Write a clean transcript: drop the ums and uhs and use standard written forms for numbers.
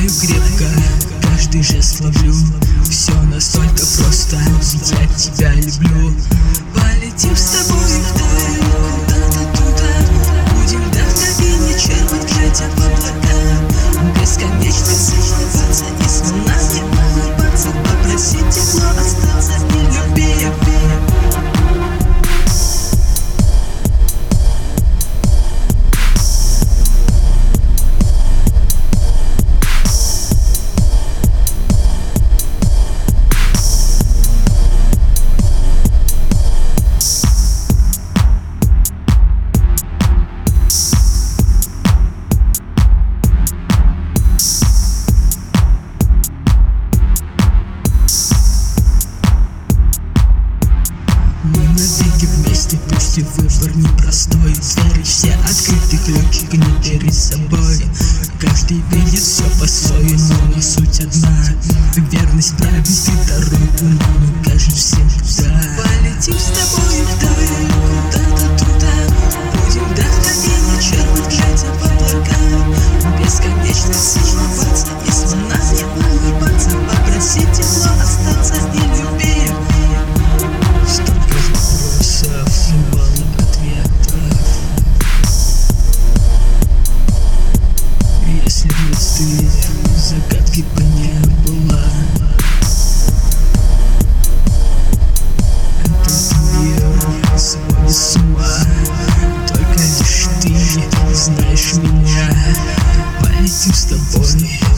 знаю крепко, каждый жест ловлю. Все настолько просто, ведь я тебя люблю. Полетим с тобой вдаль, куда-то туда. Будем до вдохновения черпать, глядя в облака. Бесконечно целоваться и снова не улыбаться. Попросить тепло остаться и любить. Вместе, пусть и выбор непростой. Двери все открыты, ключик не бери с собой. Каждый видит все по-своему, но суть одна. Верность правит ты дорогу, но укажешь всем куда. Полетим с тобой вдаль, куда-то туда. Будем до вдохновения черпать, глядя в облака. Бесконечно целоваться и снова не улыбаться. Попросить тепло остаться и любить. Если мечты загадки бы не было, этот мир сводит с ума. Только лишь ты знаешь меня. Полетим с тобой